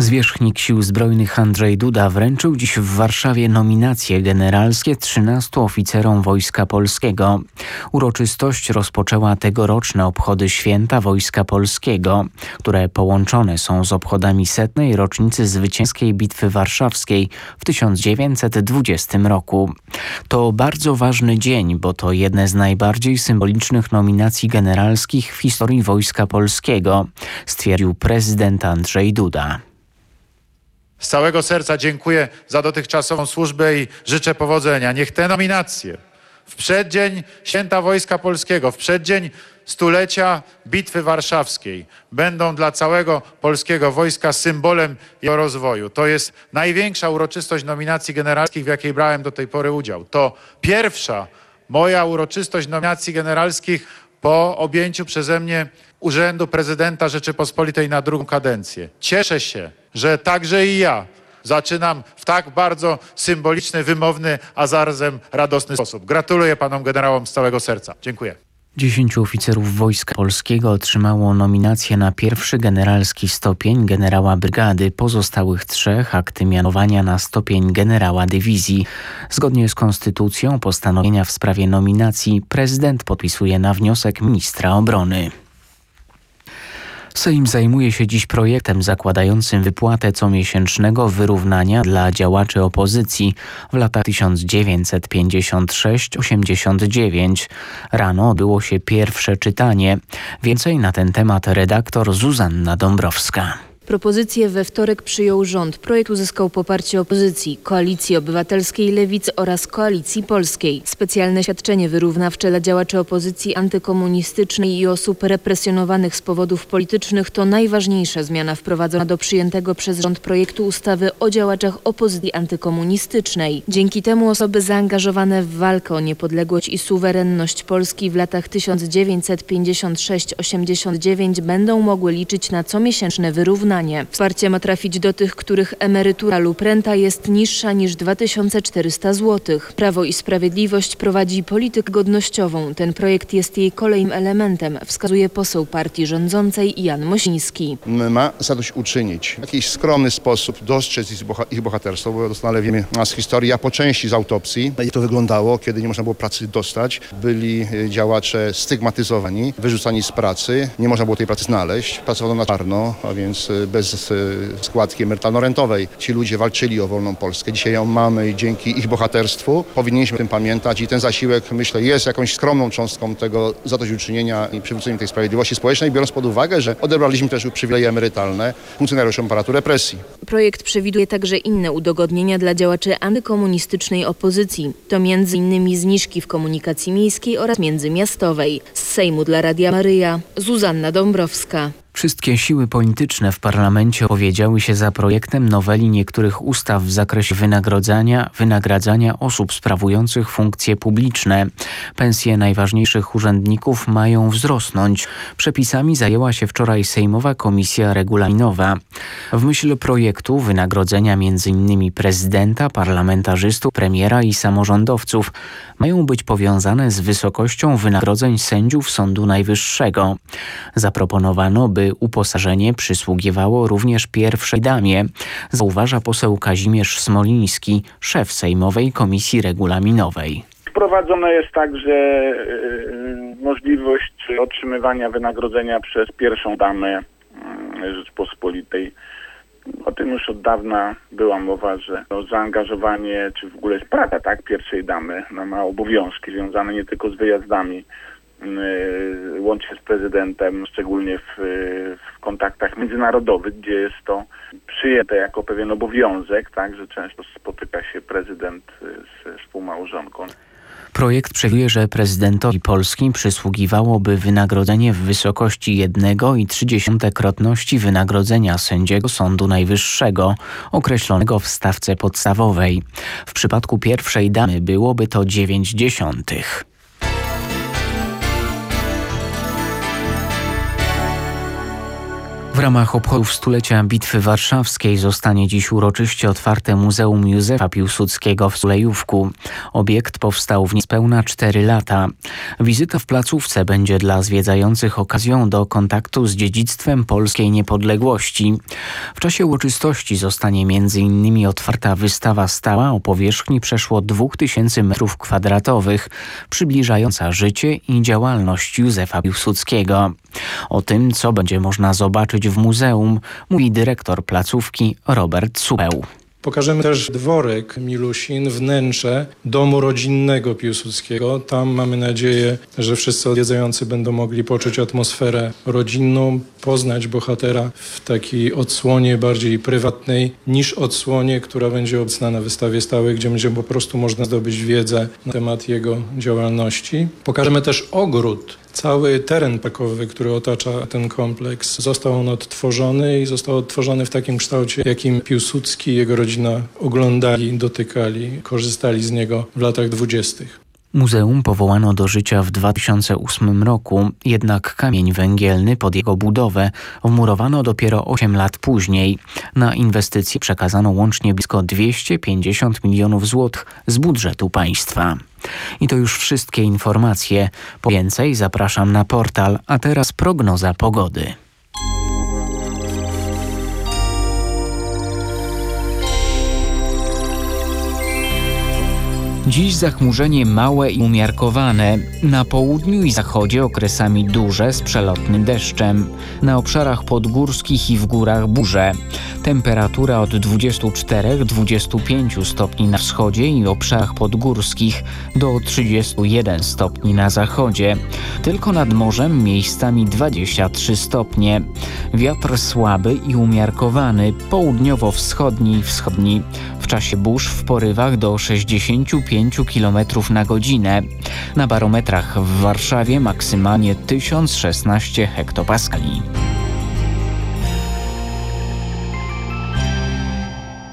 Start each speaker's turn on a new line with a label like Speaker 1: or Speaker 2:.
Speaker 1: Zwierzchnik Sił Zbrojnych Andrzej Duda wręczył dziś w Warszawie nominacje generalskie 13 oficerom Wojska Polskiego. Uroczystość rozpoczęła tegoroczne obchody Święta Wojska Polskiego, które połączone są z obchodami 100. rocznicy zwycięskiej Bitwy Warszawskiej w 1920 roku. To bardzo ważny dzień, bo to jedne z najbardziej symbolicznych nominacji generalskich w historii Wojska Polskiego, stwierdził prezydent Andrzej Duda.
Speaker 2: Z całego serca dziękuję za dotychczasową służbę i życzę powodzenia. Niech te nominacje w przeddzień Święta Wojska Polskiego, w przeddzień stulecia Bitwy Warszawskiej będą dla całego polskiego wojska symbolem jego rozwoju. To jest największa uroczystość nominacji generalskich, w jakiej brałem do tej pory udział. To pierwsza moja uroczystość nominacji generalskich po objęciu przeze mnie urzędu prezydenta Rzeczypospolitej na drugą kadencję. Cieszę się, że także i ja zaczynam w tak bardzo symboliczny, wymowny, a zarazem radosny sposób. Gratuluję panom generałom z całego serca. Dziękuję.
Speaker 1: 10 oficerów Wojska Polskiego otrzymało nominację na pierwszy generalski stopień generała brygady, pozostałych 3 akty mianowania na stopień generała dywizji. Zgodnie z konstytucją postanowienia w sprawie nominacji prezydent podpisuje na wniosek ministra obrony. Sejm zajmuje się dziś projektem zakładającym wypłatę comiesięcznego wyrównania dla działaczy opozycji w latach 1956-89. Rano odbyło się pierwsze czytanie. Więcej na ten temat redaktor Zuzanna Dąbrowska.
Speaker 3: Propozycję we wtorek przyjął rząd. Projekt uzyskał poparcie opozycji, Koalicji Obywatelskiej, Lewicy oraz Koalicji Polskiej. Specjalne świadczenie wyrównawcze dla działaczy opozycji antykomunistycznej i osób represjonowanych z powodów politycznych to najważniejsza zmiana wprowadzona do przyjętego przez rząd projektu ustawy o działaczach opozycji antykomunistycznej. Dzięki temu osoby zaangażowane w walkę o niepodległość i suwerenność Polski w latach 1956-89 będą mogły liczyć na comiesięczne wyrównanie. Wsparcie ma trafić do tych, których emerytura lub renta jest niższa niż 2400 zł. Prawo i Sprawiedliwość prowadzi politykę godnościową. Ten projekt jest jej kolejnym elementem, wskazuje poseł partii rządzącej Jan Mosiński.
Speaker 4: Ma zadośćuczynić w jakiś skromny sposób, dostrzec ich bohaterstwo, bo doskonale wiemy z historii, a po części z autopsji, jak to wyglądało, kiedy nie można było pracy dostać. Byli działacze stygmatyzowani, wyrzucani z pracy, nie można było tej pracy znaleźć, pracowano na czarno, a więc bez składki emerytalno-rentowej. Ci ludzie walczyli o wolną Polskę. Dzisiaj ją mamy i dzięki ich bohaterstwu powinniśmy o tym pamiętać i ten zasiłek, myślę, jest jakąś skromną cząstką tego zadośćuczynienia i przywrócenia tej sprawiedliwości społecznej, biorąc pod uwagę, że odebraliśmy też przywileje emerytalne funkcjonariuszom aparatu represji.
Speaker 3: Projekt przewiduje także inne udogodnienia dla działaczy antykomunistycznej opozycji. To m.in. zniżki w komunikacji miejskiej oraz międzymiastowej. Z Sejmu dla Radia Maryja, Zuzanna Dąbrowska.
Speaker 1: Wszystkie siły polityczne w parlamencie opowiedziały się za projektem noweli niektórych ustaw w zakresie wynagradzania osób sprawujących funkcje publiczne. Pensje najważniejszych urzędników mają wzrosnąć. Przepisami zajęła się wczoraj Sejmowa Komisja Regulaminowa. W myśl projektu wynagrodzenia m.in. prezydenta, parlamentarzystów, premiera i samorządowców mają być powiązane z wysokością wynagrodzeń sędziów Sądu Najwyższego. Zaproponowano, by uposażenie przysługiwało również pierwszej damie, zauważa poseł Kazimierz Smoliński, szef Sejmowej Komisji Regulaminowej.
Speaker 5: Wprowadzone jest także możliwość otrzymywania wynagrodzenia przez pierwszą damę Rzeczpospolitej. O tym już od dawna była mowa, że zaangażowanie, czy w ogóle jest praca pierwszej damy, ma obowiązki związane nie tylko z wyjazdami, łącznie z prezydentem, szczególnie w kontaktach międzynarodowych, gdzie jest to przyjęte jako pewien obowiązek, że często spotyka się prezydent ze współmałżonką.
Speaker 1: Projekt przewiduje, że prezydentowi Polski przysługiwałoby wynagrodzenie w wysokości 1,3-krotności wynagrodzenia sędziego Sądu Najwyższego, określonego w stawce podstawowej. W przypadku pierwszej damy byłoby to 0,9. W ramach obchodów stulecia Bitwy Warszawskiej zostanie dziś uroczyście otwarte Muzeum Józefa Piłsudskiego w Sulejówku. Obiekt powstał w niespełna 4 lata. Wizyta w placówce będzie dla zwiedzających okazją do kontaktu z dziedzictwem polskiej niepodległości. W czasie uroczystości zostanie m.in. otwarta wystawa stała o powierzchni przeszło 2000 m2, przybliżająca życie i działalność Józefa Piłsudskiego. O tym, co będzie można zobaczyć w muzeum, mówi dyrektor placówki Robert Subeł.
Speaker 6: Pokażemy też dworek Milusin, wnętrze domu rodzinnego Piłsudskiego. Tam mamy nadzieję, że wszyscy odwiedzający będą mogli poczuć atmosferę rodzinną, poznać bohatera w takiej odsłonie bardziej prywatnej niż odsłonie, która będzie obecna na wystawie stałej, gdzie będzie po prostu można zdobyć wiedzę na temat jego działalności. Pokażemy też ogród. Cały teren parkowy, który otacza ten kompleks, został on odtworzony i został odtworzony w takim kształcie, jakim Piłsudski i jego rodzina oglądali, dotykali, korzystali z niego w latach 20.
Speaker 1: Muzeum powołano do życia w 2008 roku, jednak kamień węgielny pod jego budowę wmurowano dopiero 8 lat później. Na inwestycje przekazano łącznie blisko 250 milionów złotych z budżetu państwa. I to już wszystkie informacje. Po więcej zapraszam na portal, a teraz prognoza pogody. Dziś zachmurzenie małe i umiarkowane. Na południu i zachodzie okresami duże z przelotnym deszczem. Na obszarach podgórskich i w górach burze. Temperatura od 24-25 stopni na wschodzie i obszarach podgórskich do 31 stopni na zachodzie. Tylko nad morzem miejscami 23 stopnie. Wiatr słaby i umiarkowany, południowo-wschodni i wschodni. W czasie burz w porywach do 65 km na godzinę. Na barometrach w Warszawie maksymalnie 1016 hektopaskali.